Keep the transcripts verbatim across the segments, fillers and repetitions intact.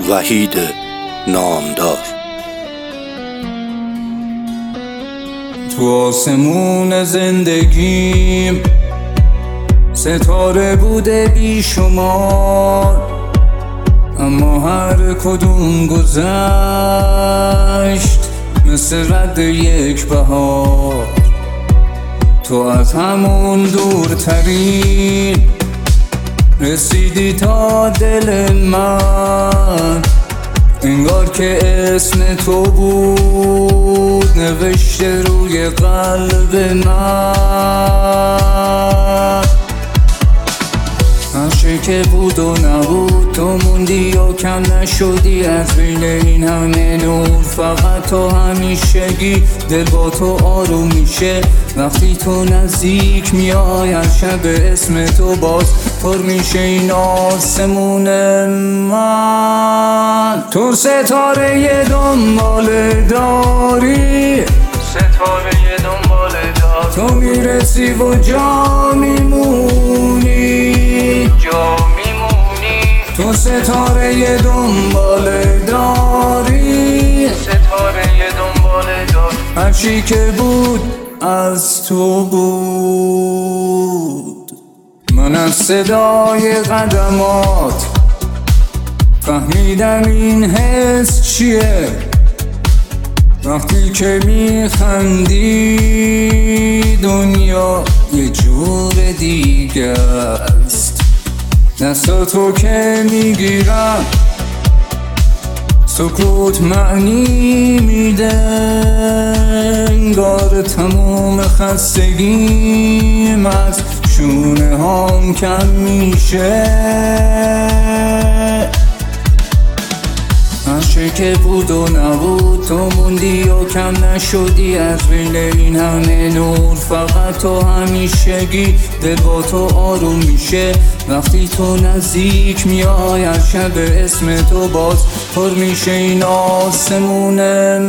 وحید نامدار. تو آسمون زندگیم ستاره بوده بی شمار، اما هر کدوم گذشت مثل رد یک بهار. تو از همون دورترین رسیدی تا دل من، انگار که اسم تو بود نوشته روی قلب من. هرچه که بود و نبود تو موندی و کم نشدی از بین این همه نور. فقط تو همیشگی، دل با تو آروم میشه وقتی تو نزدیک میای. هر شب اسم تو باز پر میشه این آسمون من. تو ستاره دنباله داری، ستاره دنباله داری، تو میرسی و جا میمونی، جا میمونی. تو ستاره دنباله داری، ستاره دنباله داری، هر چی که بود از تو بود. من از صدای قدمات فهمیدم این حس چیه، وقتی که میخندی دنیا یه جور دیگه است. دستاتو که میگیرم سکوت معنی میده، انگار تموم خستگیم از شونه هام کم میشه. هرچه که بود و نبود تو موندی و کم نشدی از بین این همه نور. فقط تو همیشگی، دل با تو آروم میشه وقتی تو نزدیک میای. هر شب اسم تو باز پر میشه این آسمون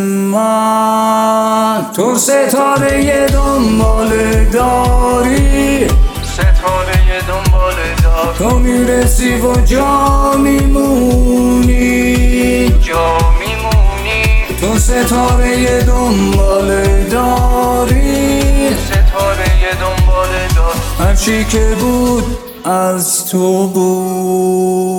من. تو ستاره دنباله داری، ستاره دنباله داری، تو میرسی و جا میمونی، جا میمونی. تو ستاره دنباله داری، ستاره دنباله داری، هر چی که بود از تو بود.